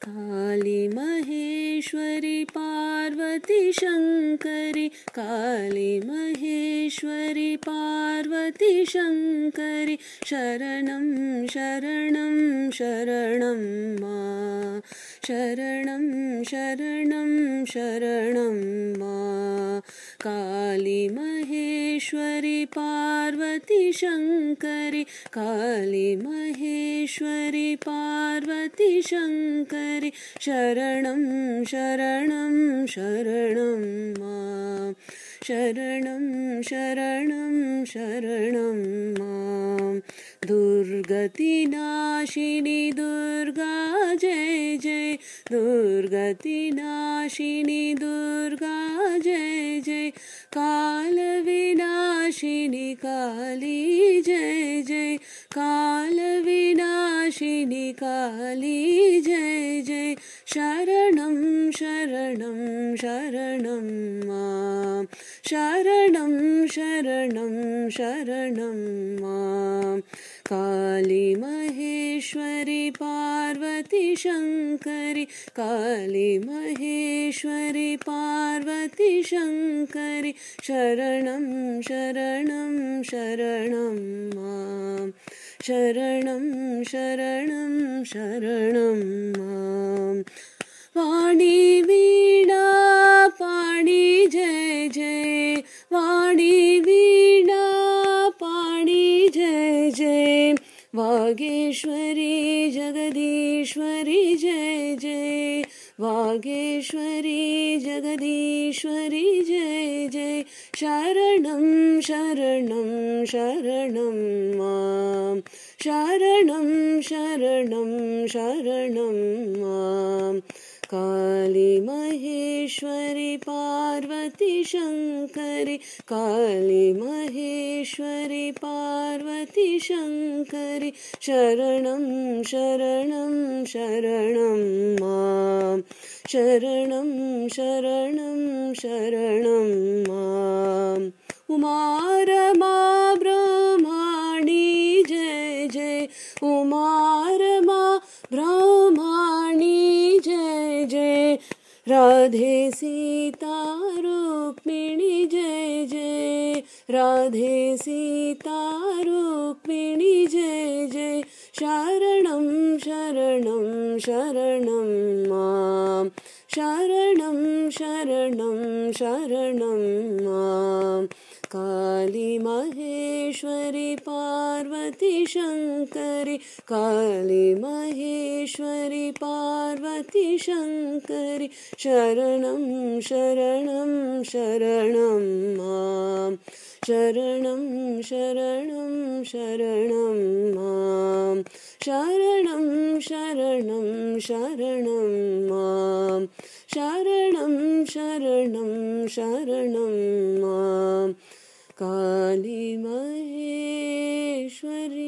काली महेश्वरी पार्वती शंकरी, काली महेश्वरी पार्वती शंकरी, शरणं शरणं शरणं मां, शरणं शरणं शरणं मां। काली महेश्वरी पार्वती शंकरी, काली महेश्वरी पार्वती शंकरी, शरणं शरणं शरणं मां, शरणं शरणं शरणं मां। दुर्गतिनाशिनी दुर्गा जय जय, दुर्गतिनाशिनी दुर्गा जय जय, कालविनाशिनी काली जय जय, कालविनाशिनी काली जय जय, शरणं शरणं शरणं मां, शरणं शरणं शरणं मां। काली महेश्वरी पार्वती शंकरी, काली महेश्वरी पार्वती शंकरी, शरणं शरणं शरणं मां, शरणं शरणं शरणं मां। वाणी वीणा पाणी जय जय, वाणी वीणा पाणी जय जय, वागेश्वरी जगदीश्वरी जय जय, वागेश्वरी जगदीश्वरी जय जय, शरणं शरणं शरणं मां, शरणं शरणं शरणं मां। काली महेश्वरी पार्वती शंकरी, काली महेश्वरी पार्वती शंकरी, शरणं शरणं शरणं मां, शरणं शरणं शरणं मां। उमा रमा ब्रह्माणी जय जय, उमा रमा ब्रह्माणी जय जय, राधे सीता रुक्मिणी जय जय, राधे सीता रुक्मिणी जय जय, शरणं शरणं शरणं मां, शरणं शरणं शरणं मां। काली महेश्वरी पार्वती शंकरी, काली महेश्वरी पार्वती शंकरी, शरणं शरणं शरणं मां, शरणं शरणं शरणं मां, शरणं शरणं शरणं मां, शरणं शरणं शरणं मां। काली महेश्वरी।